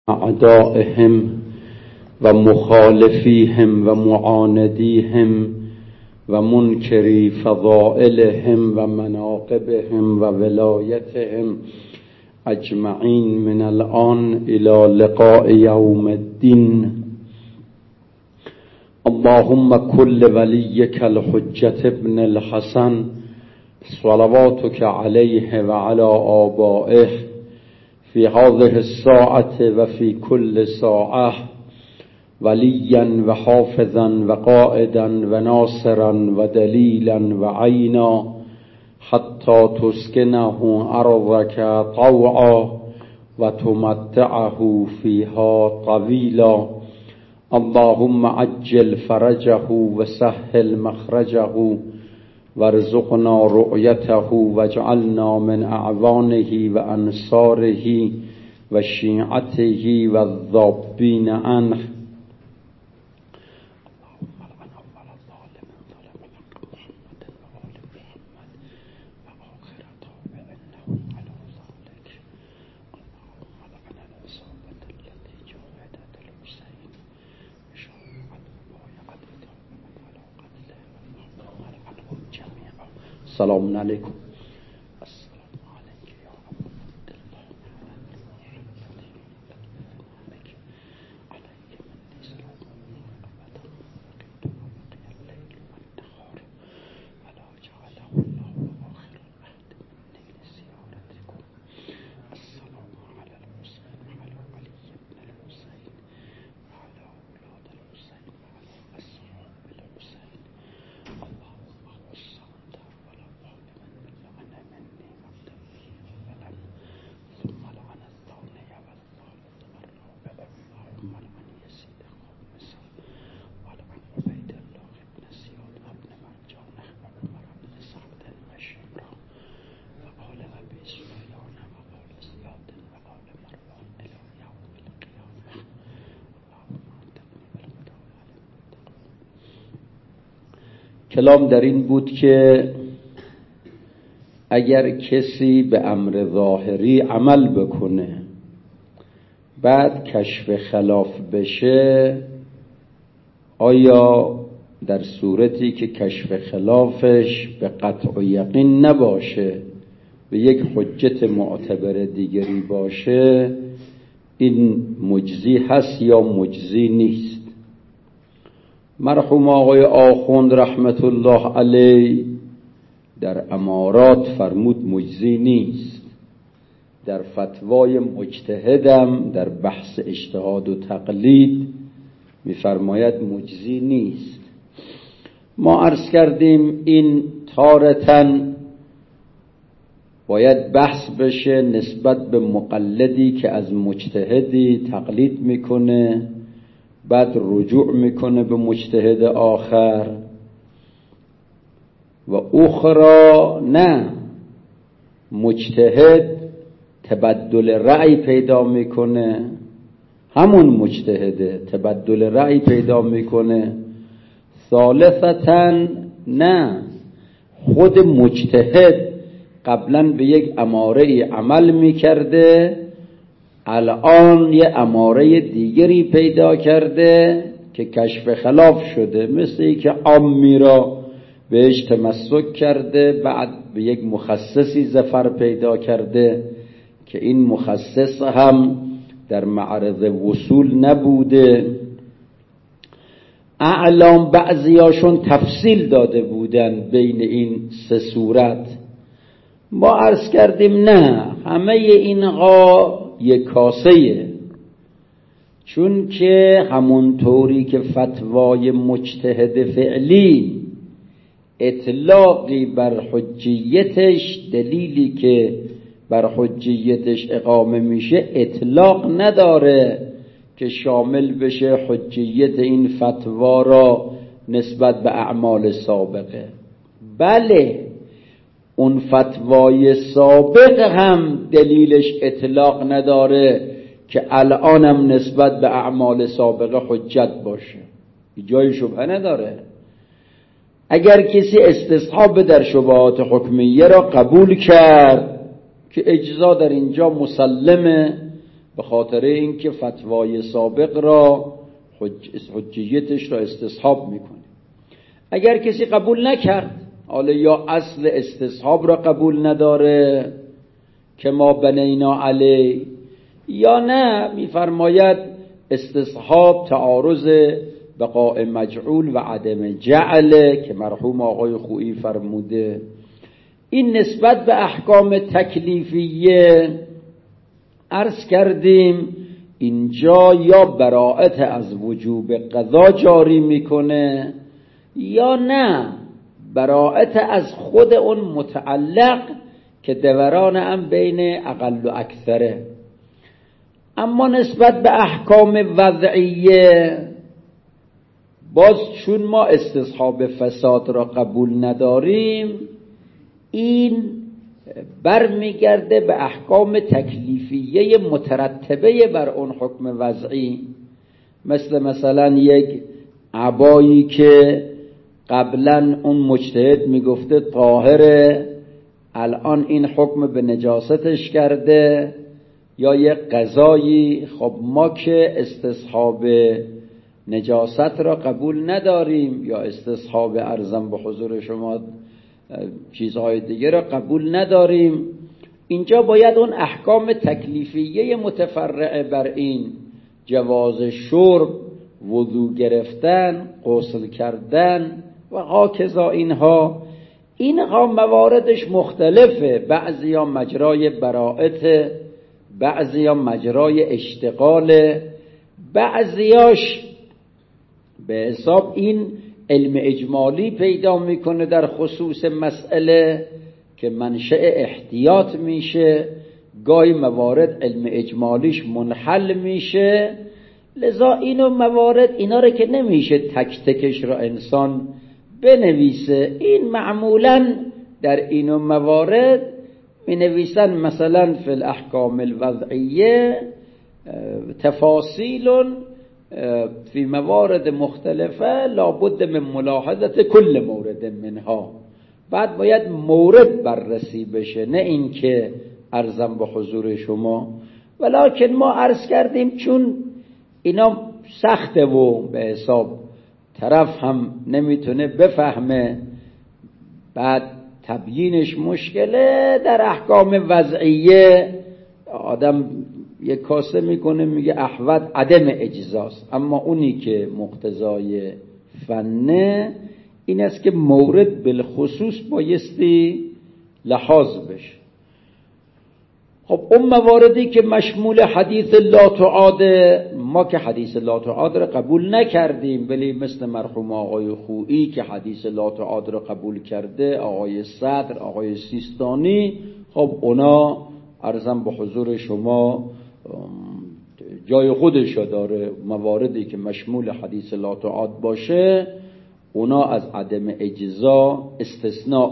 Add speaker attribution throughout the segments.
Speaker 1: اعدائهم و مخالفیهم و معاندیهم و منکری فضائلهم و مناقبهم و ولایتهم اجمعین من الان الى لقاء یوم الدین. اللهم كل وليك الحجة ابن الحسن صلواتك عليه وعلى آبائه في هذه الساعة وفي كل ساعة وليا وحافظا وقائدا وناصرا ودليلا وعينا حتى تسكنه أرضك طوعا وتمتعه فيها طويلا. اللهم عجل فرجه وسهل مخرجه وارزقنا رؤيته واجعلنا من أعوانه وأنصاره وشيعته والذابين عنه. السلام عليكم. کلام در این بود که اگر کسی به امر ظاهری عمل بکنه بعد کشف خلاف بشه، آیا در صورتی که کشف خلافش به قطع و یقین نباشه و یک حجت معتبر دیگری باشه، این مجزی هست یا مجزی نیست؟ مرحوم آقای آخوند رحمت الله علیه در امارات فرمود مجزی نیست. در فتوای مجتهدم در بحث اجتهاد و تقلید میفرماید مجزی نیست. ما عرض کردیم این تارتن باید بحث بشه نسبت به مقلدی که از مجتهدی تقلید میکنه، بعد رجوع میکنه به مجتهد آخر، و اخرى نه، مجتهد تبدل رأی پیدا میکنه، همون مجتهده تبدل رأی پیدا میکنه. ثالثتاً نه، خود مجتهد قبلا به یک اماره عمل میکرده، الان یه اماره دیگری پیدا کرده که کشف خلاف شده، مثل ای که عامی را بهش تمسک کرده، بعد به یک مخصصی ظفر پیدا کرده که این مخصص هم در معرض وصول نبوده. اعلام بعضیاشون تفصیل داده بودن بین این سه صورت. ما عرض کردیم نه، همه اینها یک کاسه‌ایه، چون که همونطوری که فتوای مجتهد فعلی اطلاقی بر حجیتش، دلیلی که بر حجیتش اقامه میشه اطلاق نداره که شامل بشه حجیت این فتوا را نسبت به اعمال سابقه. بله، اون فتوای سابق هم دلیلش اطلاق نداره که الانم نسبت به اعمال سابقه حجت باشه، جای شبهه نداره. اگر کسی استصحاب در شبهات حکمیه را قبول کرد که اجزا در اینجا مسلمه به خاطر اینکه فتوای سابق را حجیتش را استصحاب میکنه. اگر کسی قبول نکرد، حالا یا اصل استصحاب را قبول نداره که ما بنینا علی، یا نه میفرماید استصحاب تعارض بقاء مجعول و عدم جعل که مرحوم آقای خویی فرموده. این نسبت به احکام تکلیفیه عرض کردیم اینجا یا براءت از وجوب قضا جاری میکنه یا نه براءت از خود اون متعلق که دوران هم بین اقل و اکثره. اما نسبت به احکام وضعیه باز چون ما استصحاب فساد را قبول نداریم، این برمیگرده به احکام تکلیفیه مترتبه بر اون حکم وضعی، مثلا یک عبایی که قبلا اون مجتهد میگفته طاهره، الان این حکم به نجاستش کرده، یا یک قضایی. خب ما که استصحاب نجاست را قبول نداریم یا استصحاب ارزم به حضور شما چیزهای دیگه را قبول نداریم، اینجا باید اون احکام تکلیفیه متفرعه بر این جواز شرب، وضو گرفتن، غسل کردن و هاکذا اینها مواردش مختلفه. بعضی ها مجرای براءت، بعضی ها مجرای اشتغال، بعضیاش به حساب این علم اجمالی پیدا میکنه در خصوص مسئله که منشأ احتیاط میشه، گاهی موارد علم اجمالیش منحل میشه. لذا اینو موارد اینا رو که نمیشه تک تکش را انسان بنویسه، این معمولا در اینو موارد می نویسن مثلا فی الاحکام الوضعیه تفاصیل فی موارد مختلفه لابد من ملاحظه کل مورد منها. بعد باید مورد بررسی بشه، نه این که ارزم به حضور شما. ولکن ما عرض کردیم چون اینا سخته و به حساب طرف هم نمیتونه بفهمه، بعد تبیینش مشکله. در احکام وضعیه آدم یک کاسه میکنه میگه احوط عدم اجزاست، اما اونی که مقتضای فنه این است که مورد بالخصوص بایستی لحاظ بشه. خب اون مواردی که مشمول حدیث لا تعاد، ما که حدیث لا تعاد را قبول نکردیم، ولی مثل مرحوم آقای خویی که حدیث لا تعاد را قبول کرده، آقای صدر، آقای سیستانی، خب اونا عرضم به حضور شما جای خودش داره. مواردی که مشمول حدیث لا تعاد باشه اونا از عدم اجزا استثناء.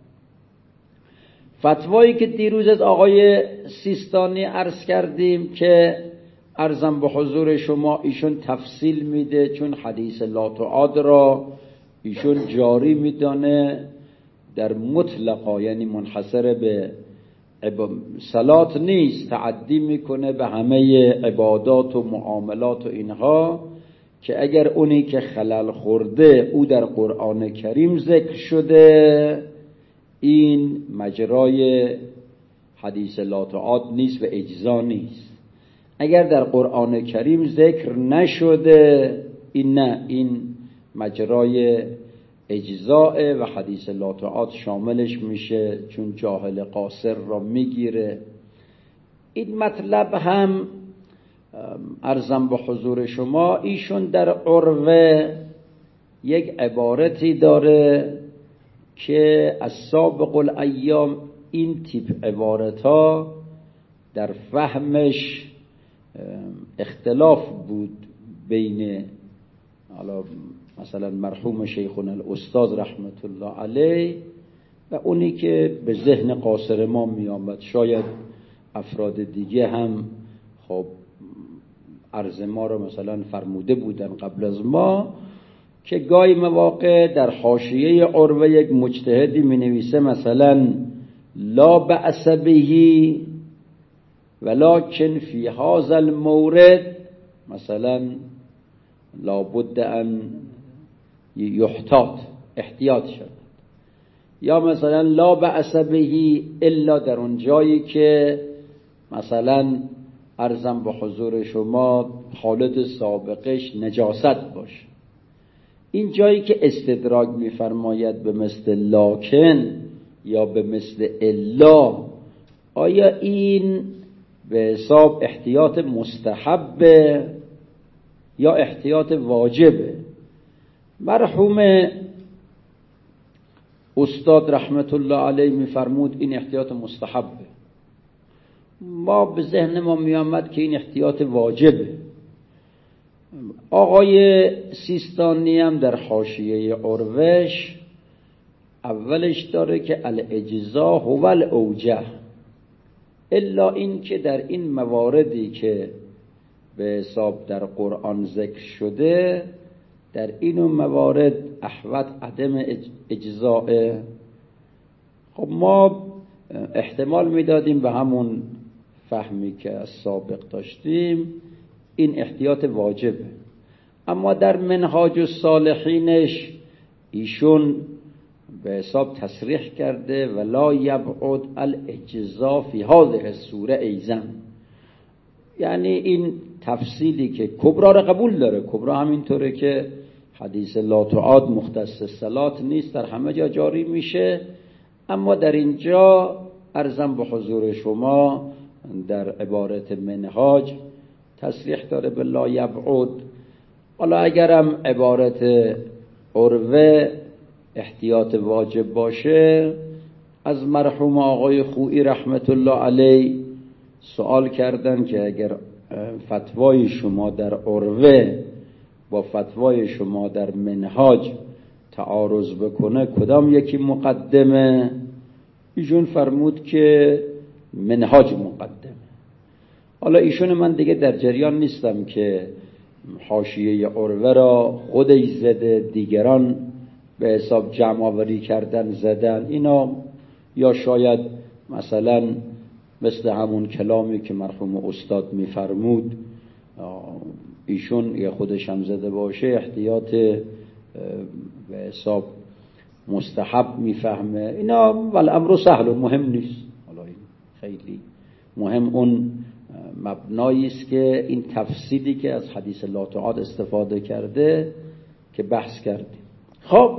Speaker 1: فتوایی که دیروز از آقای سیستانی عرض کردیم که عرضم به حضور شما ایشون تفصیل میده، چون حدیث لا تعاد را ایشون جاری میدانه در مطلقا، یعنی منحصر به صلات نیست، تعدی میکنه به همه عبادات و معاملات و اینها، که اگر اونی که خلل خورده او در قرآن کریم ذکر شده، این مجرای حدیث لا تعاد نیست و اجزا نیست. اگر در قرآن کریم ذکر نشده، این نه، این مجرای اجزاء و حدیث لا تعاد شاملش میشه، چون جاهل قاصر را میگیره. این مطلب هم عرضم به حضور شما ایشون در عروه یک عبارتی داره که از سابق الایام این تیپ عبارتا در فهمش اختلاف بود بین حالا مثلا مرحوم شیخنا الاستاذ رحمت الله علیه و اونی که به ذهن قاصر ما می آمد. شاید افراد دیگه هم خب عرض ما رو مثلا فرموده بودن قبل از ما، که گاهی مواقع در حاشیه عروه یک مجتهدی می نویسه مثلا لا بأس بهی ولکن فی هذا المورد مثلا لابد ان احتیاط شد، یا مثلا لا بأس به الا در اون جایی که مثلا عرضم به حضور شما حالت سابقش نجاست باشه. این جایی که استدراک میفرماید به مثل لاکن یا به مثل الا، آیا این به حساب احتیاط مستحبه یا احتیاط واجبه؟ مرحوم استاد رحمت الله علیه میفرمود این احتیاط مستحبه. ما به ذهن ما میامد که این احتیاط واجبه. آقای سیستانی هم در حاشیه عروش اولش داره که الاجزاء هو الاوجه، الا این که در این مواردی که به حساب در قرآن ذکر شده، در این موارد احوط عدم اجزاء. خب ما احتمال میدادیم به همون فهمی که از سابق داشتیم این احتیاط واجبه، اما در منهاج الصالحینش ایشون به حساب تصریح کرده ولا یبعد الاجزاء فی هذه السوره ایضا، یعنی این تفصیلی که کبرا را قبول داره. کبرا همینطوره که حدیث لا تعاد مختص الصلات نیست، در همه جا جاری میشه، اما در اینجا عرضم به حضور شما در عبارت منهاج تصریح داره به لا یبعد. حالا اگرم عبارت عروه احتیاط واجب باشه، از مرحوم آقای خویی رحمت الله علیه سوال کردن که اگر فتوای شما در عروه با فتوای شما در منهاج تعارض بکنه کدام یکی مقدمه؟ ایشون فرمود که منهاج مقدمه. حالا ایشون من دیگه در جریان نیستم که حاشیه عروه را خودش زده، دیگران به حساب جمع آوری کردن زدن، اینا یا شاید مثلا مثل همون کلامی که مرحوم استاد میفرمود ایشون یا خودش هم زده باشه احتیاط به حساب مستحب میفهمه. اینا والامر سهل، مهم نیست. حالا این خیلی مهم اون مبنایی است که این تفصیلی که از حدیث لا تعاد استفاده کرده که بحث کردیم. خب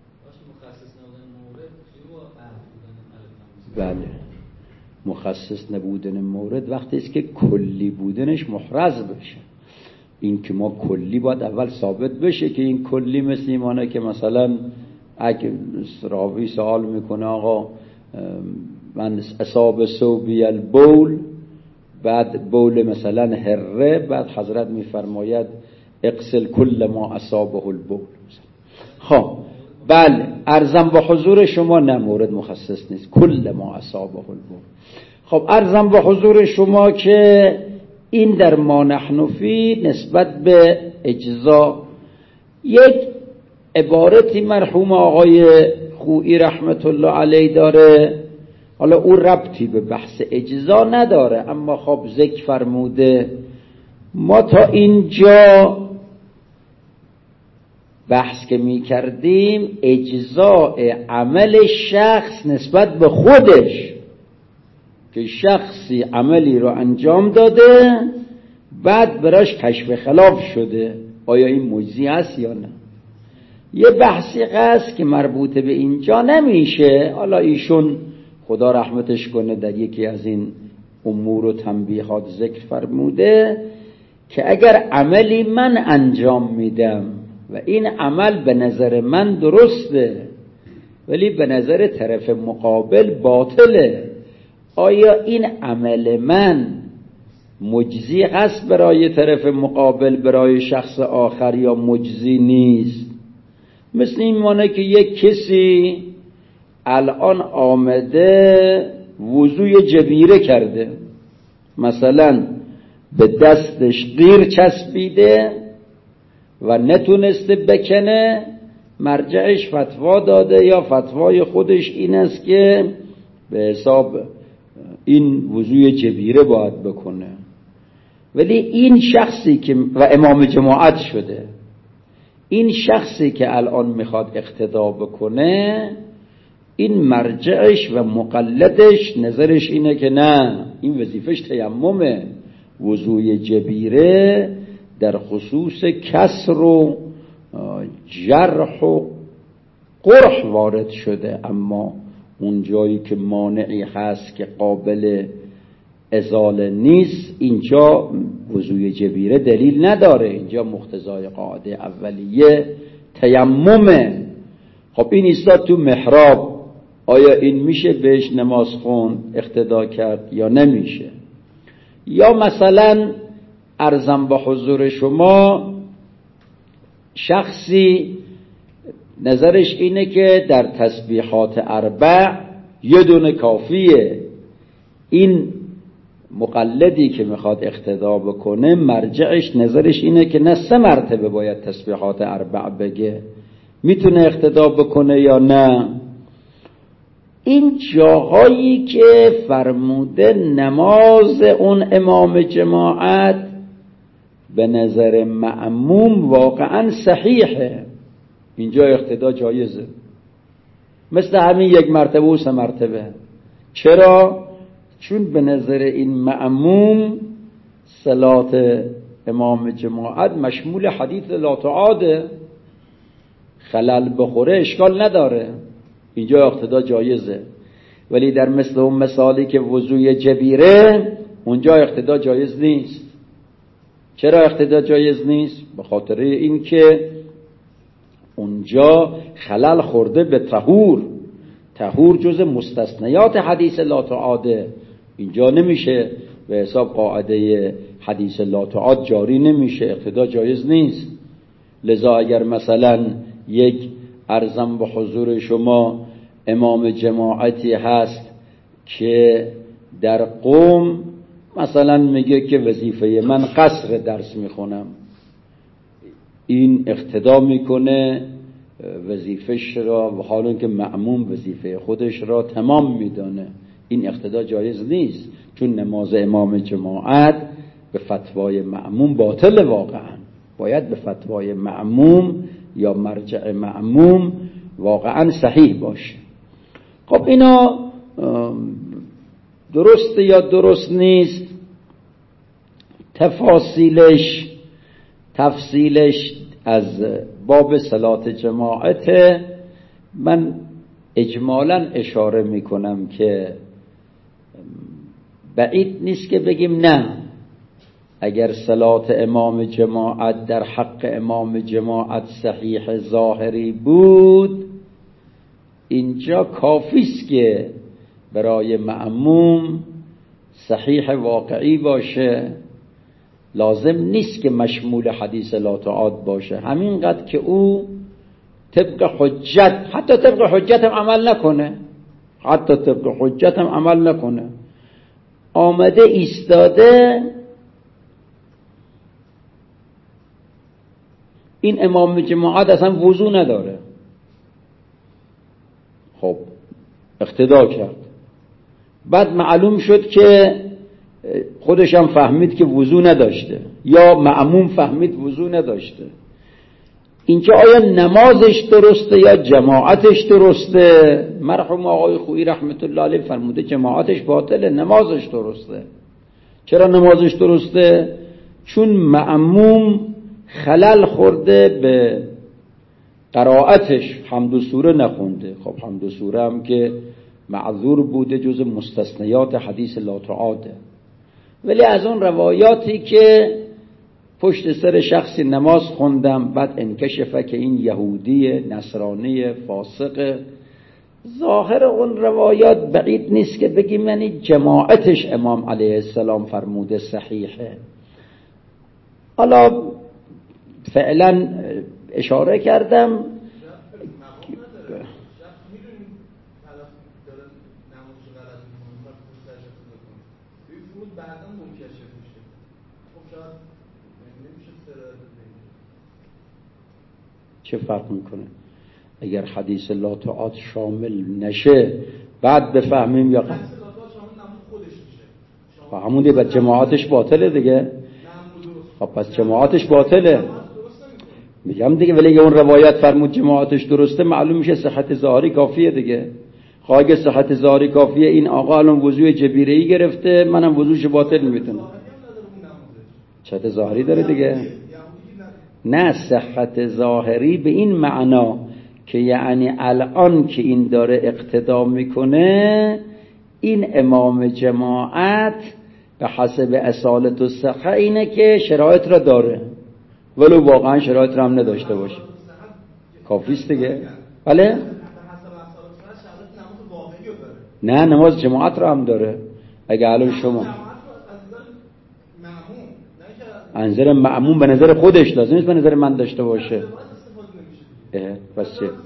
Speaker 1: بله، مخصص نبودن مورد وقتی است که کلی بودنش محرز بشه. این که ما کلی باید اول ثابت بشه که این کلی، مثل ایمانه که مثلا اگه راوی سوال میکنه آقا من اصاب ثوبی البول، بعد بول مثلا هره، بعد حضرت میفرماید اغسل کل ما اصابه البول. خب بله، عرضم به حضور شما نه، مورد مخصص نیست، کل ما اصابه البول. خب عرضم به حضور شما که این در ما نحن فی نسبت به اجزا یک عبارتی مرحوم آقای خویی رحمت الله علیه داره. حالا او ربطی به بحث اجزا نداره، اما خب ذکر فرموده. ما تا اینجا بحث که می کردیم اجزاء عمل شخص نسبت به خودش، که شخصی عملی رو انجام داده بعد براش کشف خلاف شده، آیا این مجزی هست یا نه. یه بحثی هست که مربوط به اینجا نمیشه. حالا ایشون خدا رحمتش کنه در یکی از این امور و تنبیهات ذکر فرموده که اگر عملی من انجام میدم و این عمل به نظر من درسته ولی به نظر طرف مقابل باطله، آیا این عمل من مجزی هست برای طرف مقابل، برای شخص آخر، یا مجزی نیست؟ مثل این مانه که یک کسی الان آمده وضوی جبیره کرده، مثلا به دستش قیر چسبیده و نتونسته بکنه، مرجعش فتوا داده یا فتوای خودش این است که به حساب این وضوی جبیره باید بکنه. ولی این شخصی که و امام جماعت شده، این شخصی که الان میخواد اقتدا بکنه، این مرجعش و مقلدش نظرش اینه که نه، این وظیفش تیممه. وضوی جبیره در خصوص کسر و جرح و قرح وارد شده، اما اون جایی که مانعی هست که قابل ازاله نیست، اینجا وضوی جبیره دلیل نداره. اینجا مقتضای قاعده اولیه تیممه. خب این ایستاد تو محراب، آیا این میشه بهش نماز خوند اقتدا کرد یا نمیشه؟ یا مثلا عرضم به حضور شما شخصی نظرش اینه که در تسبیحات اربع یه دونه کافیه. این مقلدی که میخواد اقتدا بکنه مرجعش نظرش اینه که نه 3 مرتبه باید تسبیحات اربع بگه. میتونه اقتدا بکنه یا نه؟ این جاهایی که فرموده نماز اون امام جماعت به نظر مأموم واقعا صحیحه، اینجا اقتدا جایزه، مثل همین 1 مرتبه و 3 مرتبه. چرا؟ چون به نظر این مأموم صلات امام جماعت مشمول حدیث لا تعاده، خلل بخوره اشکال نداره، اینجا اقتدا جایزه. ولی در مثل اون مثالی که وضوی جبیره، اونجا اقتدا جایز نیست. چرا اقتدا جایز نیست؟ به خاطر این که اونجا خلل خورده به طهور. طهور جز مستثنیات حدیث لا تعاده، اینجا نمیشه، به حساب قاعده حدیث لا تعاد جاری نمیشه، اقتدا جایز نیست. لذا اگر مثلا یک عرضم به حضور شما امام جماعتی هست که در قوم مثلا میگه که وظیفه من قصر درس میخونم، این اقتدا میکنه وظیفش را، و حالا که مأموم وظیفه خودش را تمام میدانه، این اقتدا جایز نیست، چون نماز امام جماعت به فتوای مأموم باطل، واقعا باید به فتوای مأموم یا مرجع مأموم واقعا صحیح باشه. خب اینا درسته یا درست نیست، تفصیلش از باب صلات جماعت. من اجمالا اشاره میکنم که بعید نیست که بگیم نه، اگر صلات امام جماعت در حق امام جماعت صحیح ظاهری بود، اینجا کافیست که برای مأموم صحیح واقعی باشه، لازم نیست که مشمول حدیث لا تعاد باشه. همینقدر که او طبق حجت، حتی طبق حجت هم عمل نکنه، آمده ایستاده، این امام جماعت اصلا وضو نداره، خب اقتدا کرد، بعد معلوم شد که خودش هم فهمید که وضو نداشته یا مأموم فهمید وضو نداشته، اینجا آیا نمازش درسته یا جماعتش درسته؟ مرحوم آقای خویی رحمت الله علیه فرموده جماعتش باطله، نمازش درسته. چرا نمازش درسته؟ چون مأموم خلل خورده به قرائتش، حمد و سوره نخونده. خب حمد و سوره هم که معذور بوده، جز مستثنیات حدیث لا تعاده. ولی از اون روایاتی که پشت سر شخصی نماز خوندم، بعد انکشفه که این یهودی نصرانی فاسق، ظاهر اون روایات بعید نیست که بگیم یعنی جماعتش امام علیه السلام فرموده صحیحه. حالا فعلا اشاره کردم چه فرق میکنه اگر حدیث لا تعاد شامل نشه بعد بفهمیم یا همون دیگه بعد جماعتش باطله دیگه. خب پس جماعتش باطله میگم دیگه، ولی اگه اون روایت فرمود جماعتش درسته معلوم میشه صحت ظاهری کافیه دیگه. خب اگه صحت ظاهری کافیه، این آقا الان وضوء جبیره‌ای گرفته، منم وضوش باطل میتونم. صحت ظاهری داره دیگه. نه صحت ظاهری به این معنا که یعنی الان که این داره اقتدا میکنه، این امام جماعت به حسب اصالت و صحه اینه که شرایط را داره، ولو واقعا شرایط را هم نداشته باشه کافیست دیگه. بله نه، نماز جماعت را هم داره. اگه الان شما انظر مأمون به نظر خودش لازم نیست به نظر من داشته باشه. پس چه؟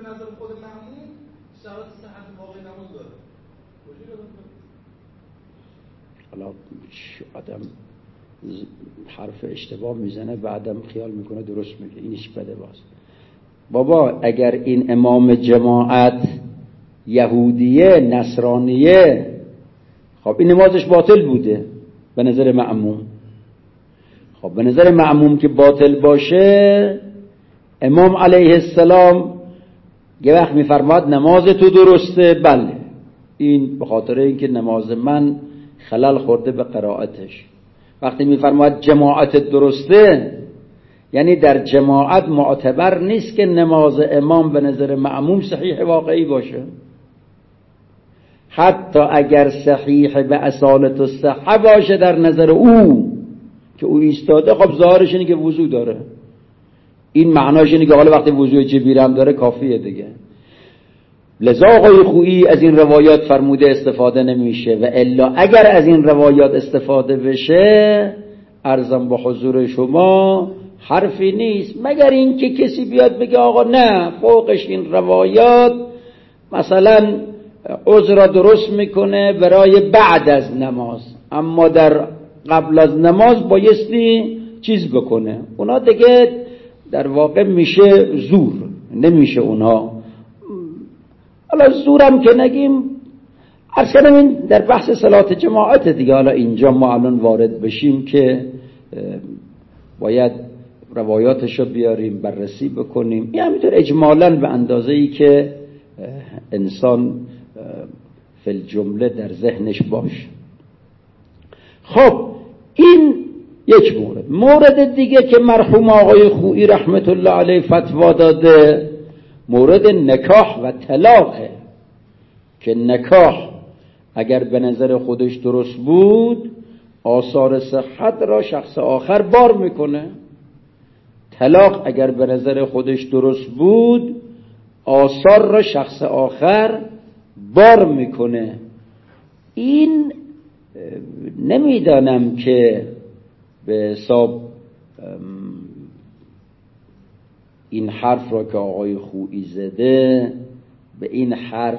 Speaker 1: حالا آدم حرف اشتباه میزنه بعدم خیال میکنه درست میگه، اینش بده باز. بابا اگر این امام جماعت یهودیه نصرانیه، خب این نمازش باطل بوده به نظر مأموم. خب به نظر مأموم که باطل باشه، امام علیه السلام یه وقت میفرماد نماز تو درسته، بله این به خاطر اینکه نماز من خلل خورده به قرائتش. وقتی میفرماد جماعت درسته، یعنی در جماعت معتبر نیست که نماز امام به نظر مأموم صحیح واقعی باشه، حتی اگر صحیح به اصالت و صحه باشه در نظر او که او ایستاده، خب ظاهرش اینه که وضو داره. این معناش اینه که حالا وقتی وضوء جبیره هم داره کافیه دیگه. لذا آقای خویی از این روایات فرموده استفاده نمیشه، و الا اگر از این روایات استفاده بشه عرضم با حضور شما حرفی نیست، مگر این که کسی بیاد بگه آقا نه فوقش این روایات مثلا عذر را درست میکنه برای بعد از نماز، اما در قبل از نماز بایستی چیز بکنه. اونا دیگه در واقع میشه زور، نمیشه اونها. حالا زورم که نگیم، عرض کردم این در بحث صلات جماعت دیگه. حالا اینجا ما الان وارد بشیم که باید روایاتشو بیاریم بررسی بکنیم، این همینطور اجمالاً به اندازه‌ای که انسان فی الجمله در ذهنش باشه. خب این یک مورد دیگه که مرحوم آقای خویی رحمت الله علیه فتوا داده، مورد نکاح و طلاقه، که نکاح اگر به نظر خودش درست بود آثار صحت را شخص آخر بار میکنه، طلاق اگر به نظر خودش درست بود آثار را شخص آخر بار میکنه. این نمیدانم که به حساب این حرف را که آقای خویی زده به این حرف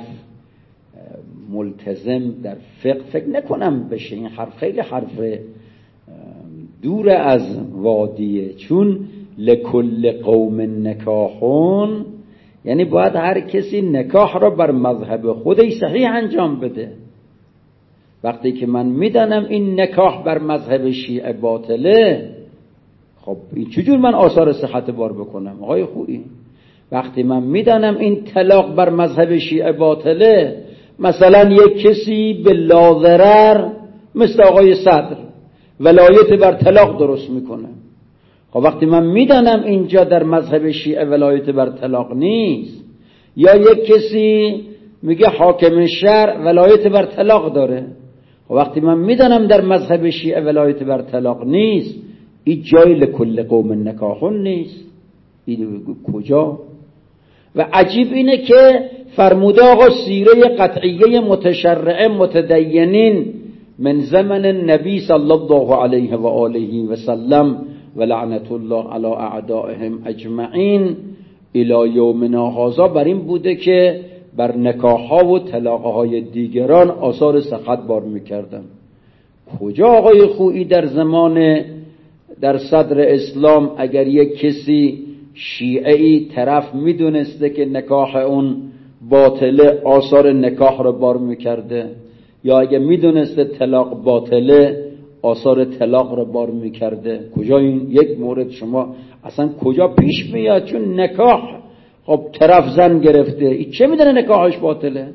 Speaker 1: ملتزم در فکر نکنم بشه. این حرف خیلی حرف دور از وادیه، چون لکل قوم نکاحون، یعنی باید هر کسی نکاح را بر مذهب خودش صحیح انجام بده. وقتی که من میدانم این نکاح بر مذهب شیعه باطله، خب این چجور من آثار صحت بار بکنم آقای خویی؟ وقتی من میدانم این طلاق بر مذهب شیعه باطله، مثلا یک کسی به لاضرر مثل آقای صدر ولایت بر طلاق درست میکنه، خب وقتی من میدانم اینجا در مذهب شیعه ولایت بر طلاق نیست، یا یک کسی میگه حاکم شهر ولایت بر طلاق داره، خب وقتی من میدانم در مذهب شیعه ولایت بر طلاق نیست، این جای لکل قوم نکاحون نیست. این کجا؟ و عجیب اینه که فرموده آقا سیره قطعیه متشرعه متدینین من زمن النبی صلی الله علیه و آله و سلم و لعنت الله علی اعدائهم اجمعین الی یومنا هذا بر این بوده که بر نکاح‌ها و طلاق‌های دیگران آثار صحت بار می‌کردن. کجا آقای خویی در زمان در صدر اسلام اگر یک کسی شیعه‌ای طرف میدونسته که نکاح اون باطله آثار نکاح رو بار میکرده، یا اگه میدونسته طلاق باطله آثار طلاق رو بار میکرده؟ کجا این یک مورد شما اصلا کجا پیش میاد؟ چون نکاح خب طرف زن گرفته، این چه میدونه نکاحش باطله؟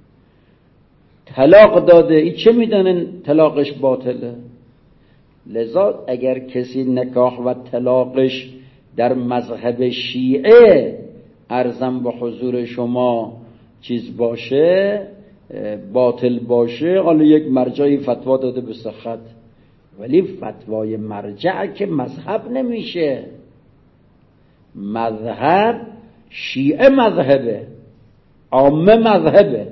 Speaker 1: طلاق داده، این چه میدونه طلاقش باطله؟ لذا اگر کسی نکاح و طلاقش در مذهب شیعه ارزم به حضور شما چیز باشه، باطل باشه، حالا یک مرجعی فتوا داده به صحت، ولی فتوای مرجع که مذهب نمیشه. مذهب شیعه مذهبه، عامه مذهبه،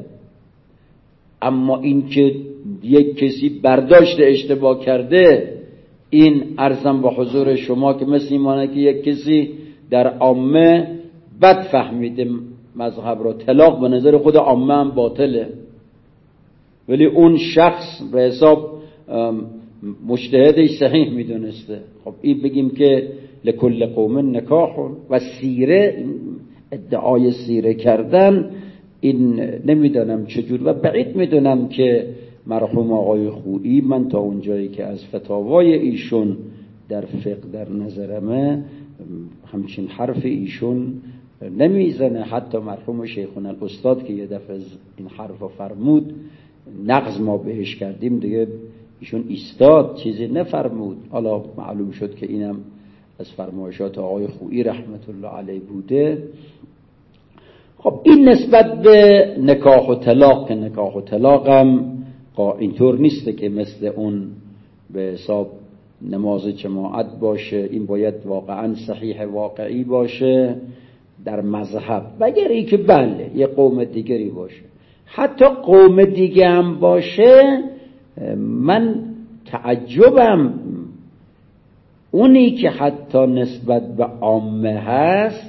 Speaker 1: اما این که یک کسی برداشت اشتباه کرده، این ارزم به حضور شما که مثل ایمانه که یک کسی در عامه بد فهمیده مذهب رو، طلاق به نظر خود عامه هم باطله، ولی اون شخص به حساب مجتهدش صحیح میدونسته. خب این بگیم که لکل قوم نکاح و سیره، ادعای سیره کردن، این نمیدانم چجور و بعید میدونم که مرحوم آقای خویی، من تا اونجایی که از فتاوای ایشون در فقه در نظرمه همچین حرف ایشون نمیزنه. حتی مرحوم شیخنا الاستاد که یه دفعه این حرف فرمود، نقض ما بهش کردیم، دیگه ایشون ایستاد، چیزی نفرمود. حالا معلوم شد که اینم از فرمایشات آقای خویی رحمت الله علیه بوده. خب این نسبت به نکاح و طلاق، که نکاح و طلاقم اینطور نیسته که مثل اون به حساب نماز جماعت باشه، این باید واقعا صحیح واقعی باشه در مذهب، وگر ای که بله یه قوم دیگری باشه، حتی قوم دیگه هم باشه، من تعجبم اونی که حتی نسبت به عامه هست،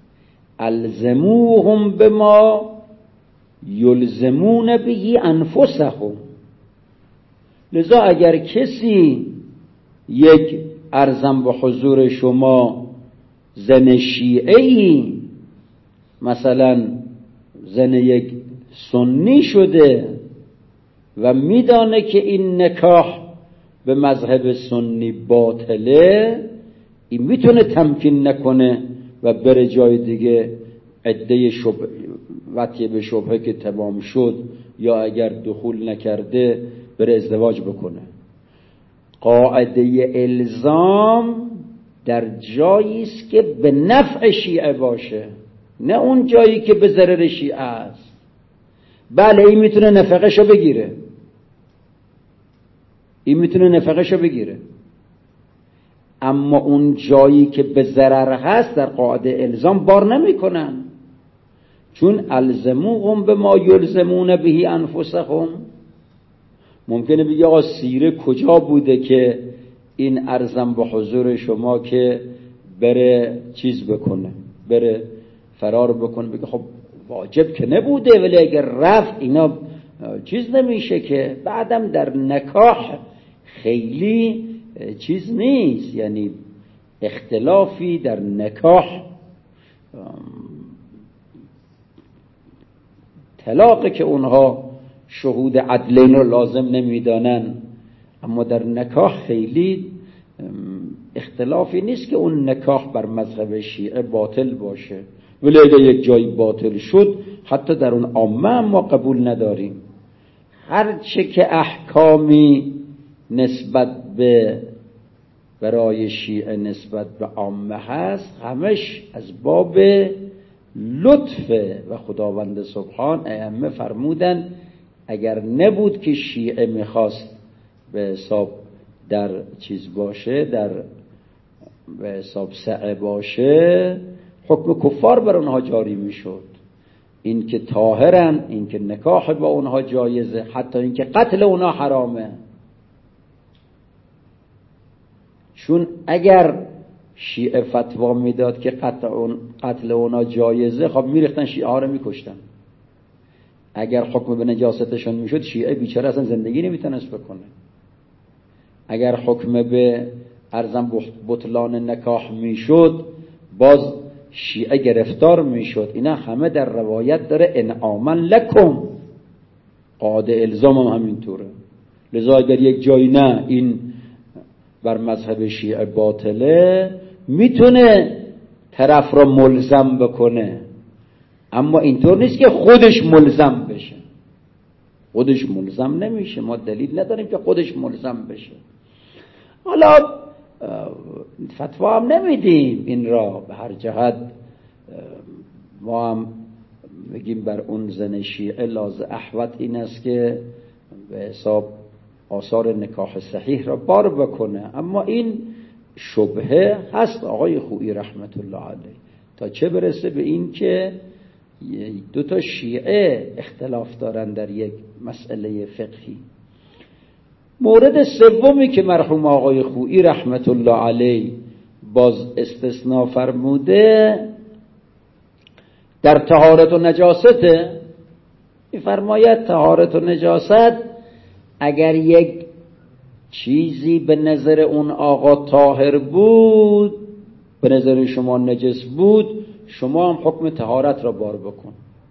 Speaker 1: الزموهم بما یلزمون به انفسهم. لذا اگر کسی یک ارزم به حضور شما زن شیعه‌ای، مثلا زن یک سنی شده و میدانه که این نکاح به مذهب سنی باطله، این میتونه تمکین نکنه و بره جای دیگه عده وطیه به شبهه که تمام شد، یا اگر دخول نکرده بره ازدواج بکنه. قاعده الزام در جایی است که به نفع شیعه باشه، نه اون جایی که به ضرر شیعه است. بله این میتونه نفقهشو بگیره، این میتونه نفقهشو بگیره، اما اون جایی که به ضرر هست در قاعده الزام بار نمیکنن، چون الزموهم بما یلزمون به انفسهم. ممکنه بگی آقا سیره کجا بوده که این ارزم به حضور شما که بره چیز بکنه، بره فرار بکنه؟ بگه خب واجب که نبوده، ولی اگر رفت اینا چیز نمیشه که. بعدم در نکاح خیلی چیز نیست، یعنی اختلافی در نکاح، طلاق که اونها شهود عدلین رو لازم نمیدانن، اما در نکاح خیلی اختلافی نیست که اون نکاح بر مذهب شیعه باطل باشه، ولی اگر یک جایی باطل شد حتی در اون عامه ما قبول نداریم. هرچه که احکامی نسبت به برای شیعه نسبت به عامه هست، همش از باب لطف و خداوند سبحان. ائمه فرمودن اگر نبود که شیعه میخواست به حساب در چیز باشه، در به حساب سعه باشه، حکم کفار بر اونها جاری میشد. این که طاهرن، این که نکاح با اونها جایزه، حتی این که قتل اونها حرامه. چون اگر شیعه فتوا میداد که قتل اونها جایزه، خب میریختن شیعه ها رو میکشتن. اگر حکم به نجاستشون میشد، شیعه بیچاره اصلا زندگی نمیتونست بکنه. اگر حکم به ارزم بطلان نکاح میشد، باز شیعه گرفتار میشد. اینا همه در روایت داره انعاما لکم، قاعده الزام هم همینطوره. لذا اگر یک جایی نه این بر مذهب شیعه باطله، میتونه طرف را ملزم بکنه، اما اینطور نیست که خودش ملزم بشه. خودش ملزم نمیشه، ما دلیل نداریم که خودش ملزم بشه. حالا فتوا هم نمیدیم این را به هر جهت. ما هم بگیم بر اون زن شیعه لازم احوط این است که به حساب آثار نکاح صحیح را بار بکنه، اما این شبهه هست آقای خویی رحمت الله علیه، تا چه برسه به این که دو تا شیعه اختلاف دارن در یک مسئله فقهی. مورد سومی که مرحوم آقای خویی رحمت الله علیه باز استثناء فرموده در طهارت و نجاسته. می‌فرماید طهارت و نجاست اگر یک چیزی به نظر اون آقا طاهر بود، به نظر شما نجس بود، شما هم حکم طهارت را بار بکن.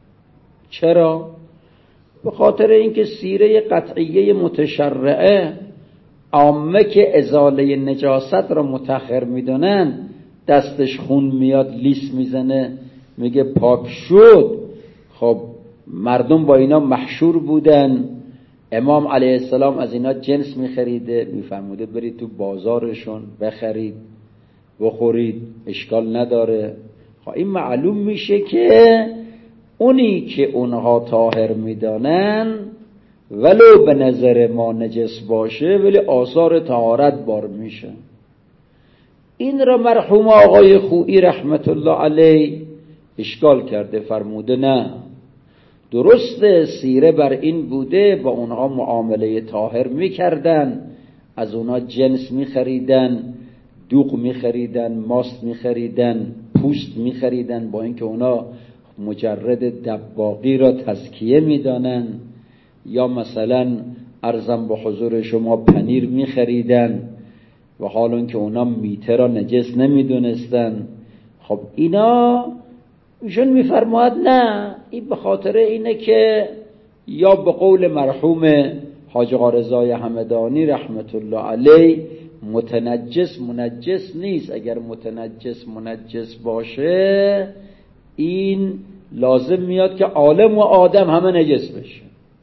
Speaker 1: چرا؟ به خاطر اینکه سیره قطعیه متشرعه عامه که ازاله نجاست را متأخر میدونن، دستش خون میاد لیس میزنه میگه پاک شد. خب مردم با اینا محشور بودن، امام علیه السلام از اینا جنس میخریده، میفرموده برید تو بازارشون بخرید بخورید اشکال نداره. خب این معلوم میشه که اونی که اونها طاهر میدانن ولو به نظر ما نجس باشه ولی آثار طهارت بار میشه. این را مرحوم آقای خویی رحمت الله علیه اشکال کرده، فرموده نه، درسته سیره بر این بوده با اونها معامله طاهر میکردن، از اونها جنس میخریدن، دوغ میخریدن، ماست میخریدن، پوست میخریدن، با اینکه اونا مجرد دباغی را تزکیه میدانن. یا مثلا عرضم به حضور شما پنیر میخریدن و حالون که اونا میته را نجس نمیدونستن. خب اینا ایشون میفرماید نه، این به خاطر اینه که یا به قول مرحوم حاج آقا رضای همدانی رحمت الله علیه متنجس منجس نیست. اگر متنجس منجس باشه این لازم میاد که عالم و آدم همه نجس بشه،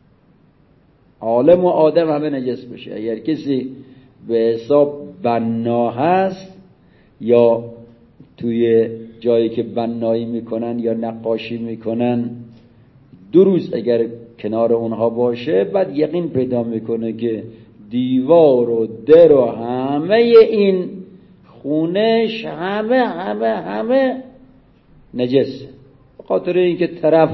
Speaker 1: عالم و آدم همه نجس بشه. اگر کسی به حساب بنا هست یا توی جایی که بنایی میکنن یا نقاشی میکنن 2 روز اگر کنار اونها باشه بعد یقین پیدا میکنه که دیوار و در و همه این خونش همه نجسه. به خاطر اینکه طرف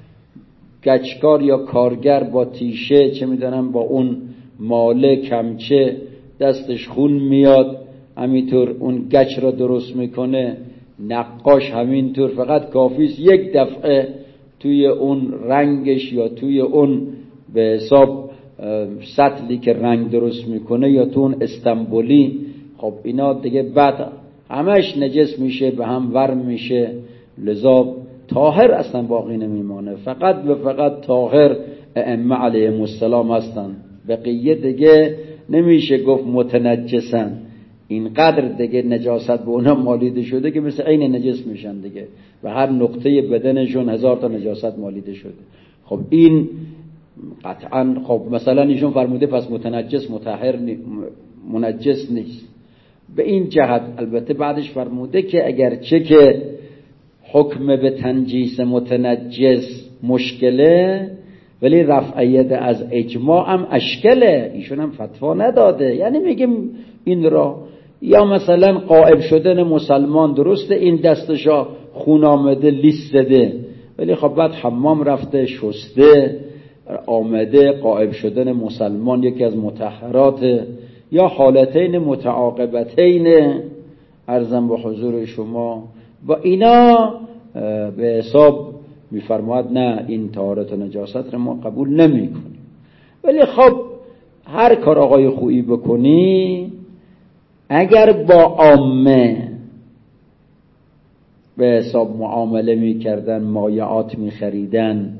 Speaker 1: گچکار یا کارگر با تیشه چه میدونم با اون ماله کمچه دستش خون میاد، همینطور اون گچ را درست میکنه، نقاش همینطور فقط کافیست یک دفعه توی اون رنگش یا توی اون به حساب سطلی که رنگ درست میکنه یا تو اون استنبولی، خب اینا دیگه بعد همش نجس میشه، به هم ورم میشه. لذا طاهر اصلا باقی نمیمانه، فقط و فقط طاهر ائمه علیهم السلام هستن، بقیه دیگه نمیشه گفت متنجسن. اینقدر دیگه نجاست به اونا مالیده شده که مثل عین نجس میشن دیگه، و هر نقطه بدنشون 1000 تا نجاست مالیده شده. خب این قطعا خب مثلا ایشون فرموده پس متنجس مطهر منجس نیست. به این جهت البته بعدش فرموده که اگرچه که حکم به تنجیس متنجس مشکله ولی رفع ید از اجماع هم اشکله، ایشون هم فتوا نداده. یعنی میگیم این را یا مثلا غائب شدن مسلمان درسته این دستشا خون آمده لیس زده ولی خب بعد حمام رفته شسته آمده، غائب شدن مسلمان یکی از مطهرات، یا حالتین متعاقبتین عرضم به حضور شما با اینا به حساب میفرماید نه این طهارت و نجاست رو ما قبول نمی کنیم. ولی خب هر کار آقای خویی بکنی اگر با عامه به حساب معامله می کردن، مایعات می خریدن،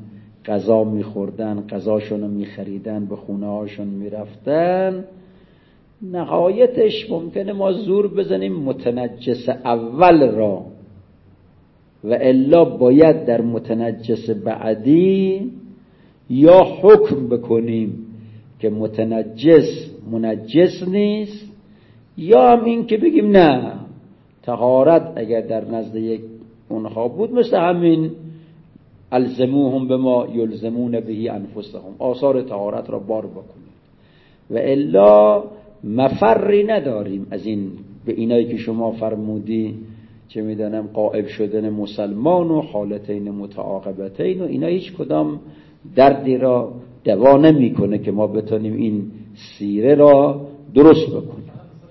Speaker 1: غذا میخوردن، غذاشون رو میخریدن، به خونه هاشون میرفتن، نهایتش ممکنه ما زور بزنیم متنجس اول را و الا باید در متنجس بعدی یا حکم بکنیم که متنجس منجس نیست، یا هم این که بگیم نه طهارت اگر در نزد یک اونها بود مثل همین الزموهم بما یلزمون به انفسهم، آثار طهارت را بار بکنیم و الا مفری نداریم از این. به اینایی که شما فرمودی چه میدانم غائب شدن مسلمان و حالتین متعاقبتین و اینا هیچ کدام دردی را دوا نمیکنه که ما بتونیم این سیره را درست بکنیم.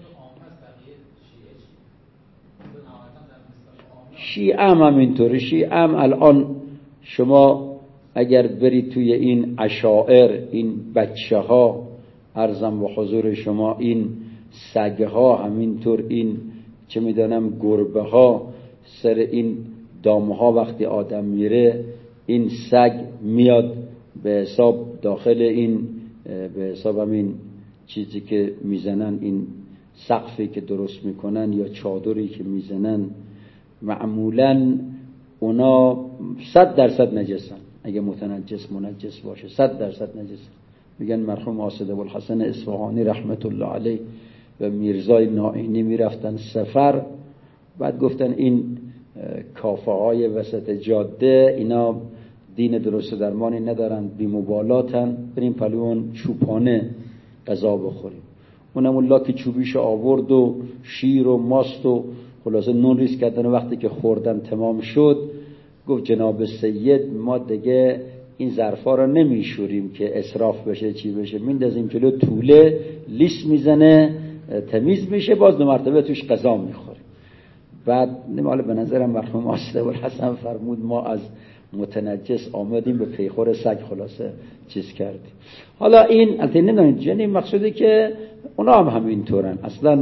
Speaker 1: شیعه هم همینطوره. شیعه هم الان شما اگر برید توی این عشائر، این بچه ها عرضم به حضور شما، این سگ ها همینطور، این چه میدانم گربه ها، سر این دامه ها وقتی آدم میره این سگ میاد به حساب داخل این، به حساب همین چیزی که میزنن، این سقفی که درست میکنن یا چادری که میزنن، معمولاً اونا 100% نجسن. اگه متنجس منجس باشه 100% نجسن. میگن مرحوم آصد ابوالحسن اصفهانی رحمت الله علیه و میرزای نائینی میرفتن سفر، بعد گفتن این کافه های وسط جاده اینا دین درست درمانی ندارن، بی مبالاتن، بریم پلوان چوپانه غذا بخوریم. اونم الله که چوبیشو آورد و شیر و ماست و خلاصه نون ریز کردن و وقتی که خوردن تمام شد گفت جناب سید ما دیگه این ظرفا رو نمیشوریم که اسراف بشه چی بشه، میندازیم جلو توله لیس میزنه تمیز میشه، باز دو مرتبه توش غذا میخوریم. بعد نماله به نظرم مرحوم آصد ابوالحسن فرمود ما از متنجس آمدیم به پیخور سگ خلاصه چیز کردیم. حالا این البته نمیدونید یعنی مقصودی که اونا هم همینطورن اصلا.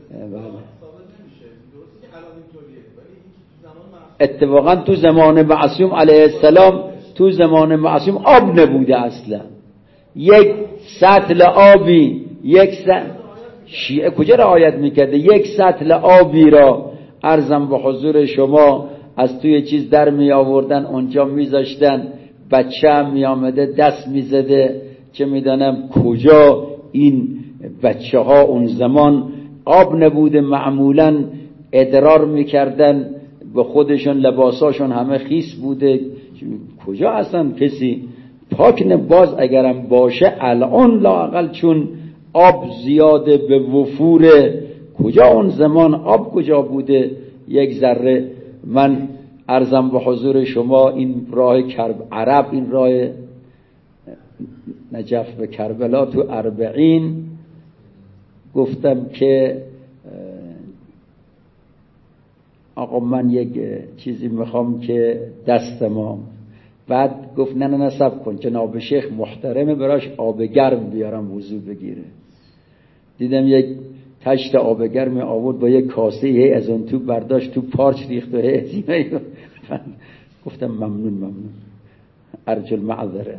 Speaker 1: اتفاقا تو زمان معصوم علیه السلام، تو زمان معصوم آب نبوده اصلا. یک سطل آبی، شیعه کجا رعایت میکرده؟ یک سطل آبی را عرضم به حضور شما از توی چیز در می آوردن اونجا میذاشتن، بچه هم می آمده دست میزده، چه میدانم کجا این بچه ها اون زمان آب نبوده، معمولا ادرار میکردن به خودشون، لباساشون همه خیس بوده، کجا اصلا کسی پاک باز اگرم باشه الان لااقل چون آب زیاده به وفوره، کجا اون زمان آب کجا بوده یک ذره. من عرضم به حضور شما این راه عرب، این راه نجف به کربلا تو اربعین گفتم که آقا من یک چیزی میخوام که دستم، بعد گفت نه صبر کن جناب شیخ محترمه براش آب گرم بیارم وضو بگیره. دیدم یک تشت آب گرم آورد با یک کاسه از اون تو برداشت تو پارچ ریخت و گفتم ممنون ارجو المعذره.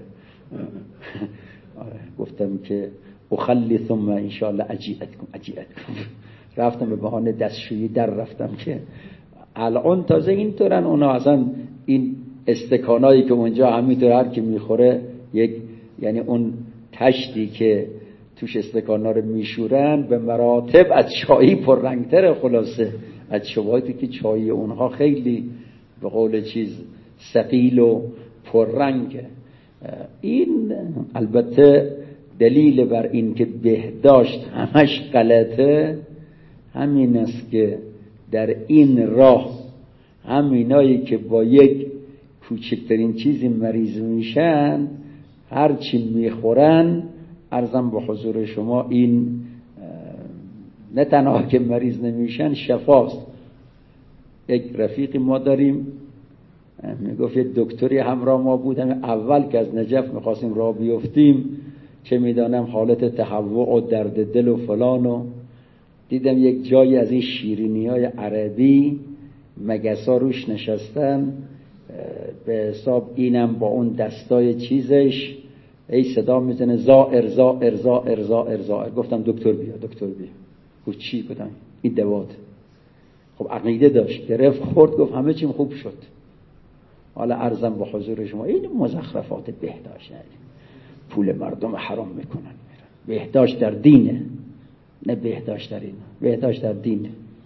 Speaker 1: گفتم که اخلی ثم انشاءالله اجیئتکم. رفتم به بهانه دستشویی در رفتم که الان تازه اینطورن اونا، اصلا این استکانایی که اونجا همینطور هر کی میخوره یک، یعنی اون تشتی که توش استکانا رو میشورن به مراتب از چایی پررنگتره، خلاصه از شباهتی که چای اونها خیلی به قول چیز ثقیل و پررنگه. این البته دلیل بر این که بهداشت همش غلطه همین است که در این راه همینایی که با یک کوچکترین چیزی مریض میشن هرچی میخورن، عرضم به حضور شما این نه تنها که مریض نمیشن شفاست. یک رفیقی ما داریم میگفت یک دکتری همراه ما بود، اول که از نجف میخواستیم راه بیفتیم چه میدانم حالت تهوع و درد دل و فلان، و دیدم یک جایی از این شیرینی های عربی مگسا روش نشستن، به حساب اینم با اون دستای چیزش ای صدا میزنه زائر زائر زائر زائر زائر. گفتم دکتر بیا دکتر بیا. گفت چی؟ گفتم این دوات. خب عقیده داشت، گرفت خورد، گفت همه چیم خوب شد. حالا عرضم با حضور شما این مزخرفات بهداشت پول مردم حرام میکنن. بهداشت در دینه، نه بهداشت در این، بهداشت در دینه.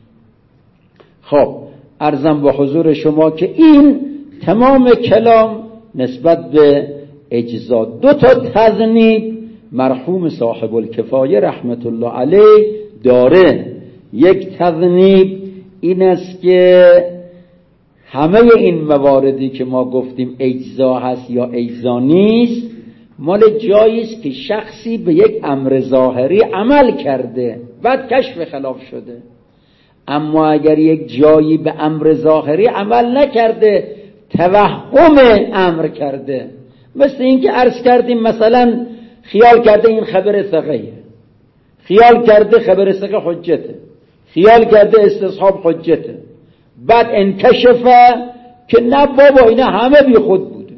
Speaker 1: خب عرضم با حضور شما که این تمام کلام نسبت به اجزا. دو تا تذنیب مرحوم صاحب الکفایه رحمت الله علیه داره. یک تذنیب این است که همه این مواردی که ما گفتیم اجزا هست یا اجزا نیست، مال جایی است که شخصی به یک امر ظاهری عمل کرده بعد کشف خلاف شده. اما اگر یک جایی به امر ظاهری عمل نکرده، توهم امر کرده، مثل این که عرض کردیم مثلا خیال کرده این خبر ثقه‌ایه، خیال کرده خبر ثقه حجته، خیال کرده استصحاب حجته، بعد انکشفه که نه بابا اینا همه بی خود بوده.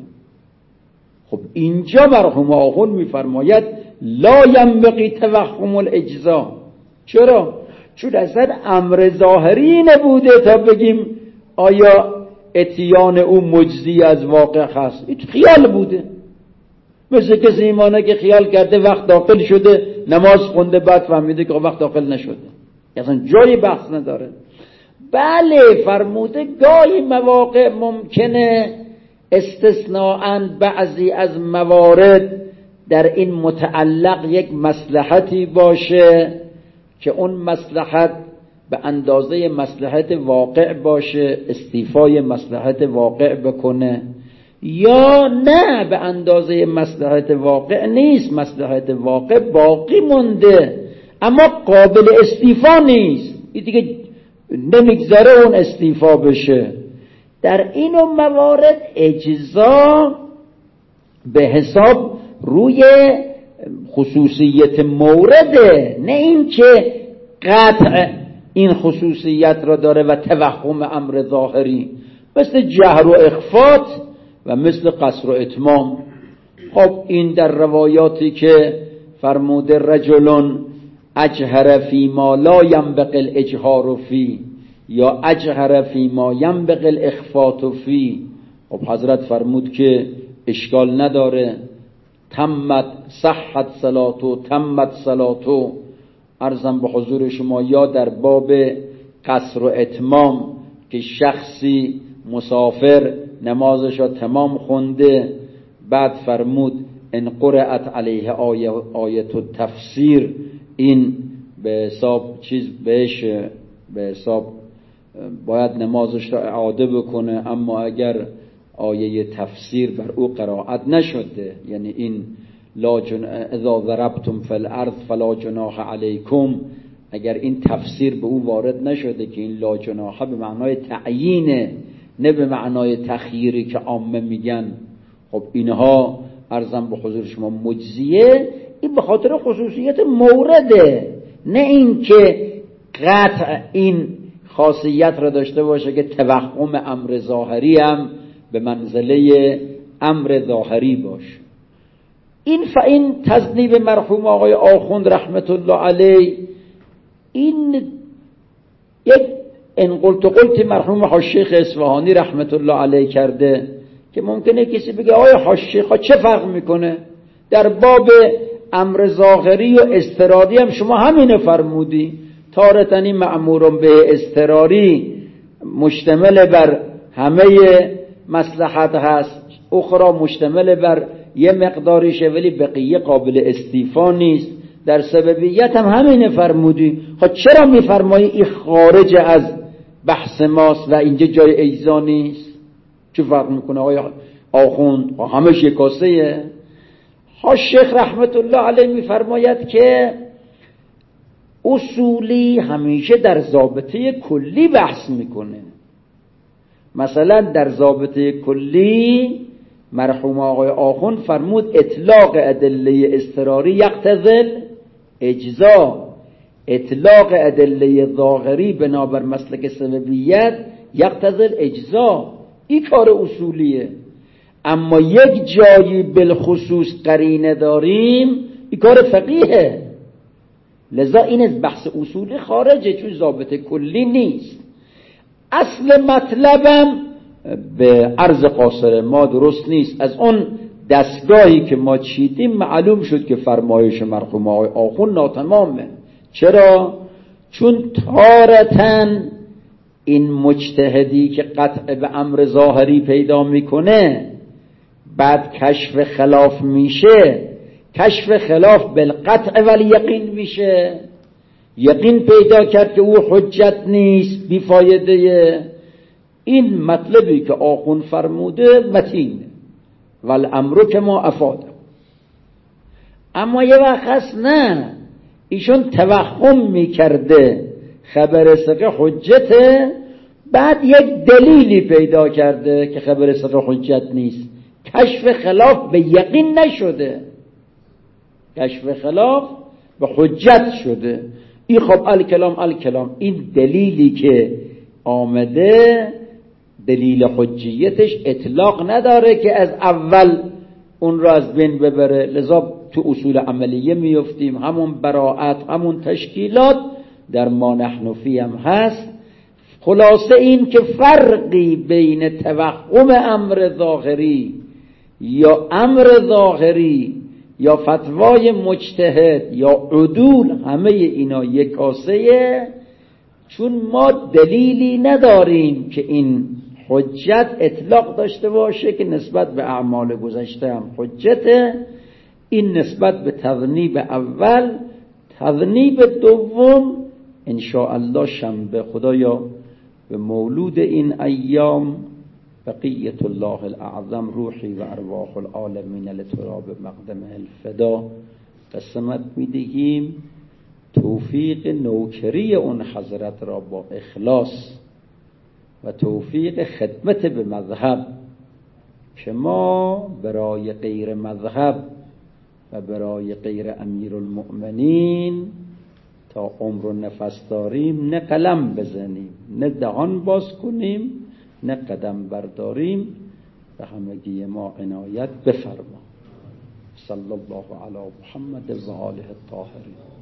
Speaker 1: خب اینجا مرحوم آخوند میفرماید لا ینبغی توهم الاجزا. چرا؟ چون اصلا امر ظاهری نبوده تا بگیم آیا اتیان او مجزی از واقع هست. این خیال بوده، مثل کسی ایمانه که خیال کرده وقت داخل شده، نماز خونده، بعد فهمیده که وقت داخل نشده، اصلا جای بحث نداره. بله فرموده گاهی مواقع ممکنه استثناءً بعضی از موارد در این متعلق یک مصلحتی باشه که اون مصلحت به اندازه مصلحت واقع باشه، استیفای مصلحت واقع بکنه، یا نه به اندازه مصلحت واقع نیست، مصلحت واقع باقی مونده اما قابل استیفا نیست، این دیگه نمیگذاره اون استیفا بشه. در این موارد اجزا به حساب روی خصوصیت مورده، نه این که قطع این خصوصیت را داره و توهم امر ظاهری، مثل جهر و اخفات و مثل قصر و اتمام. خب این در روایاتی که فرموده رجلون اجهر فی ما لا ینبغی الاجهار فی یا اجهر فی ما ینبغی الاخفات فی، خب حضرت فرمود که اشکال نداره، تمت صحت صلاتو تمت صلاتو. عرضم به حضور شما یا در باب قصر و اتمام که شخصی مسافر نمازش را تمام خونده، بعد فرمود ان قرأت علیه آیت التفسیر، این به حساب چیز بهش به حساب باید نمازش را اعاده بکنه، اما اگر آیه تفسیر بر او قرائت نشده، یعنی این اذا ضربتم فی الارض فلا جناح علیکم، اگر این تفسیر به او وارد نشده که این لا جناح به معنای تعیینه نه به معنای تخییری که عامه میگن، خب اینها عرضم به حضور شما مجزیه. این به خاطر خصوصیت مورده، نه این که قطع این خاصیت را داشته باشه که توهم امر ظاهری هم به منزله امر ظاهری باشه. این تذنیب مرحوم آقای آخوند رحمت الله علیه، این یک ان قلت مرحوم حاج‌شیخ اصفهانی رحمت الله علیه کرده که ممکنه کسی بگه آقای حاج‌شیخ چه فرق میکنه در باب امر ظاهری و اضطراری هم شما همینه فرمودی، تارتنی مأمورون به اضطراری مشتمل بر همه مصلحت هست، اخرى مشتمل بر یه مقداریشه ولی بقیه قابل استیفا نیست، در سببیت هم همینه فرمودی. خب چرا میفرمایی این خارج از بحث ماست و اینجا جای اجزا نیست؟ چه فرق میکنه آقای آخوند؟ همش یک کاسه‌ایه. شیخ رحمت الله علیه میفرماید که اصولی همیشه در ضابطه کلی بحث میکنه. مثلا در ضابطه کلی مرحوم آقای آخوند فرمود اطلاق ادله اضطراری یقتضی اجزا، اطلاق ادله ظاهری بنابر مسلک سببیت یقتضی اجزا. این کار اصولیه. اما یک جایی بالخصوص قرینه داریم، این کار فقیهه. لذا این از بحث اصولی خارجه، چون ضابط کلی نیست. اصل مطلبم به عرض قاصر ما درست نیست. از اون دستگاهی که ما چیدیم معلوم شد که فرمایش مرحوم آقای آخوند ناتمامه. چرا؟ چون تارتاً این مجتهدی که قطع به امر ظاهری پیدا میکنه بعد کشف خلاف میشه، کشف خلاف بالقطع ولی یقین میشه. یقین پیدا کرد که او حجت نیست، بیفایده. این مطلبی که آخوند فرموده متینه والامر که ما افاده. اما یه وقت هست نه، ایشون توهم میکرده خبر ثقه حجته، بعد یک دلیلی پیدا کرده که خبر ثقه حجت نیست، کشف خلاف به یقین نشده، کشف خلاف به حجت شده. این خب الکلام این دلیلی که آمده دلیل حجیتش اطلاق نداره که از اول اون را از بین ببره. لذا تو اصول عملیه میفتیم، همون براءت، همون تشکیلات در ما نحن فی هم هست. خلاصه این که فرقی بین توهم امر ظاهری یا امر ظاهری یا فتوای مجتهد یا عدول، همه اینا یک کاسه. چون ما دلیلی نداریم که این حجت اطلاق داشته باشه که نسبت به اعمال گذشته هم حجته. این نسبت به تذنیب اول. تذنیب دوم انشاءالله شنبه خدایا به مولود این ایام بقیت الله الاعظم روحی و ارواح العالمین لتراب مقدم الفدا قسمت میدهیم. توفیق نوکری اون حضرت را با اخلاص و توفیق خدمت به مذهب که ما برای غیر مذهب و برای غیر امیرالمؤمنین تا عمر و نفس داریم نه قلم بزنیم، نه دهان باز کنیم، نه قدم برداریم. به همگی ما عنایت بفرما. صلی الله علی محمد و آله الطاهرین.